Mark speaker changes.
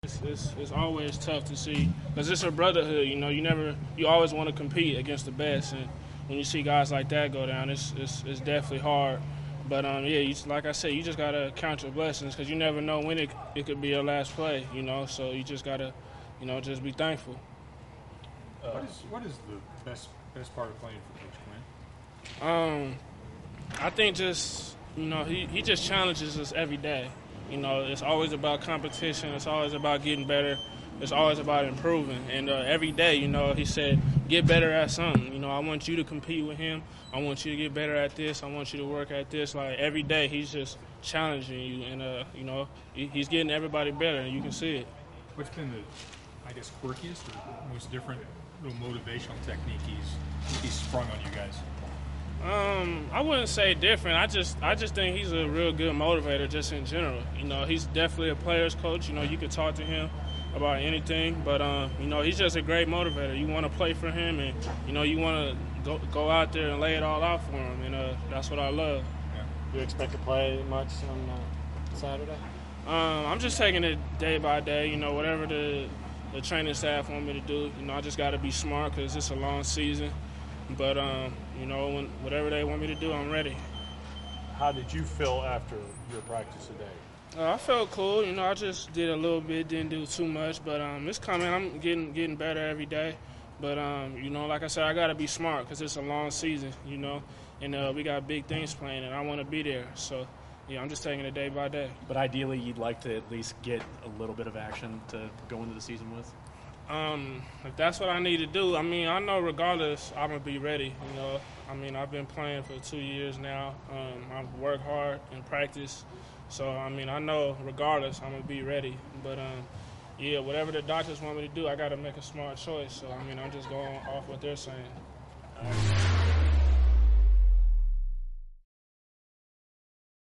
Speaker 1: It's always tough to see because it's a brotherhood. You always want to compete against the best, and when you see guys like that go down, it's definitely hard. But like I said, you just gotta count your blessings because you never know when it could be your last play. So you just gotta, just be thankful.
Speaker 2: What is the best part of playing for Coach Quinn?
Speaker 1: I think just he just challenges us every day. It's always about competition. It's always about getting better. It's always about improving. And every day, he said, get better at something. I want you to compete with him. I want you to get better at this. I want you to work at this. Like every day, he's just challenging you. And, he's getting everybody better, and you can see it.
Speaker 2: What's been the, quirkiest or most different little motivational technique he's sprung on you guys?
Speaker 1: I wouldn't say different. I just think he's a real good motivator just in general. He's definitely a player's coach. You could talk to him about anything, but he's just a great motivator. You want to play for him, and you want to go out there and lay it all out for him, and that's what I love.
Speaker 3: Yeah. You expect to play much on Saturday?
Speaker 1: I'm just taking it day by day. Whatever the training staff want me to do. I just got to be smart because it's a long season. But, whatever they want me to do, I'm ready.
Speaker 4: How did you feel after your practice today?
Speaker 1: I felt cool. I just did a little bit, didn't do too much. But it's coming. I'm getting better every day. But, like I said, I got to be smart because it's a long season, and we got big things playing, and I want to be there. So, I'm just taking it day by day.
Speaker 5: But ideally, you'd like to at least get a little bit of action to go into the season with?
Speaker 1: If that's what I need to do, I know regardless, I'm going to be ready. I've been playing for 2 years now. I've worked hard in practice. So, I know regardless, I'm going to be ready. But, whatever the doctors want me to do, I got to make a smart choice. So, I'm just going off what they're saying.